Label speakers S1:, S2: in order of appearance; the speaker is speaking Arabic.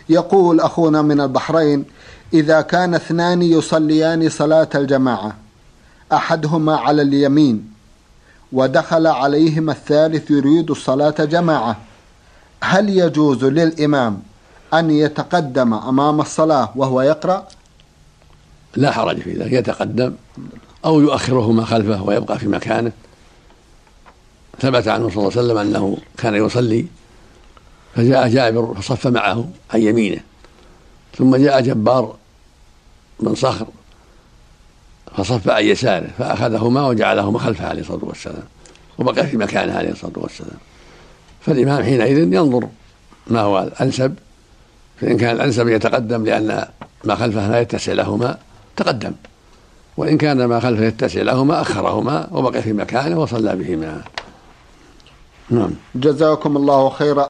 S1: يقول أخونا من البحرين: إذا كان اثنان يصليان صلاة الجماعة أحدهما على اليمين ودخل عليهما الثالث يريد الصلاة جماعة، هل يجوز للإمام أن يتقدم أمام الصلاة وهو يقرأ؟
S2: لا حرج في ذلك، يتقدم أو يؤخرهما خلفه ويبقى في مكانه. ثبت عنه صلى الله عليه وسلم أنه كان يصلي فجاء جابر فصف معه عن يمينه، ثم جاء جبار بن صخر فصف عن يساره فأخذهما وجعلهما خلفه عليه الصلاة والسلام وبقى في مكانه عليه الصلاة والسلام. فالإمام حينئذ ينظر ما هو الأنسب، فإن كان الأنسب يتقدم لأن ما خلفه لا يتسع لهما تقدم، وإن كان ما خلفه يتسع لهما أخرهما وبقي في مكانه وصلى بهما.
S1: جزاكم الله خيرا.